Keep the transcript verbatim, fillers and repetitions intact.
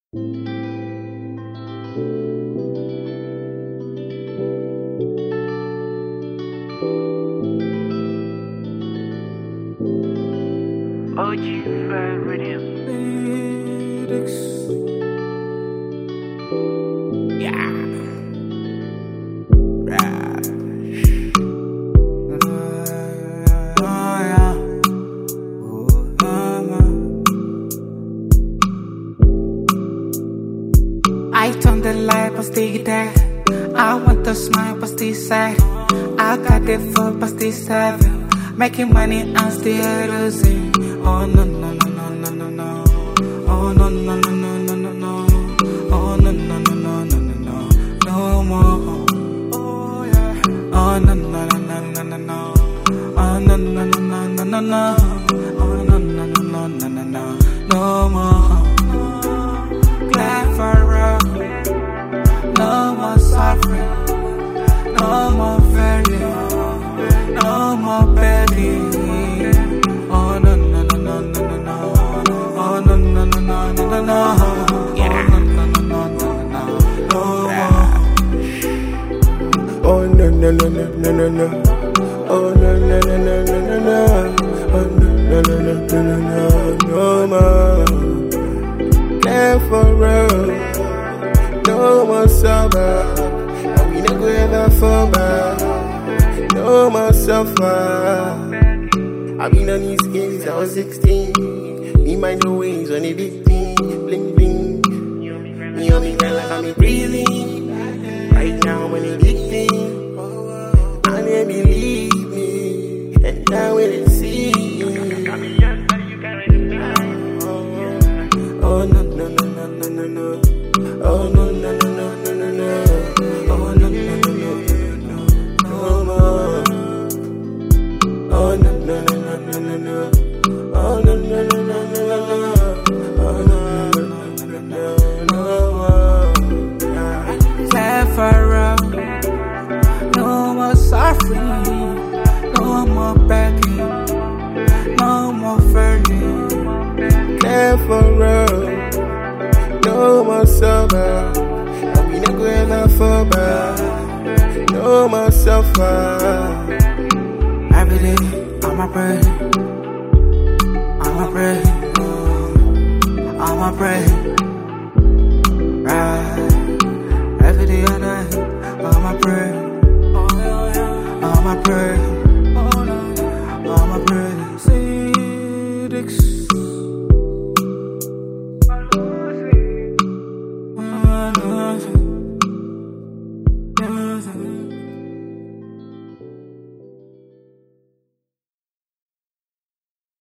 O G Fire Radio. Lyrics. Yeah. Rush. Oh, yeah. Oh, mama. I turn the light, but stay there. I want to smile, but stay sad. I got it for, but stay seven. Making money and still losing. Oh no no no no no no no. Oh no no no no no no no. Oh no no no no no no no. No more. Oh yeah. Oh no no no no no no no. Oh no no no no no no no. Oh no no no no no no no. No more. Clever. No more suffering. No more failure. No more begging. Oh no no no no no no no. Oh no no no no no no no. Yeah. Oh no no no no no no. No more. Oh no no no no no no no. Oh no no no no no no no. Oh no no no no no no no. No more. Care for real. No more sober. And we never ever fall back. No more suffer. I've been on these games since I was sixteen. Me mind your ways on a big thing. Bling bling. Me on me girl like I'm breathing. Right now I'm on a big thing. And they believe me. And now when they see me. Oh no no no no no no no. Oh no no no no no no no. Oh no no no no no no. No more. Oh no no no no no no no. Oh no no no no no no. Oh no no no no no no. No more. Clever. No more suffering. No more begging. No more failing. Care for real. No more sober. And we never ever fall back. No more suffer. Every day, I'm a pray. I'm a pray. I'm a pray. Right. Every day and night, I'm a pray. I'm a pray. I'm a pray. Lyrics. Oh, no.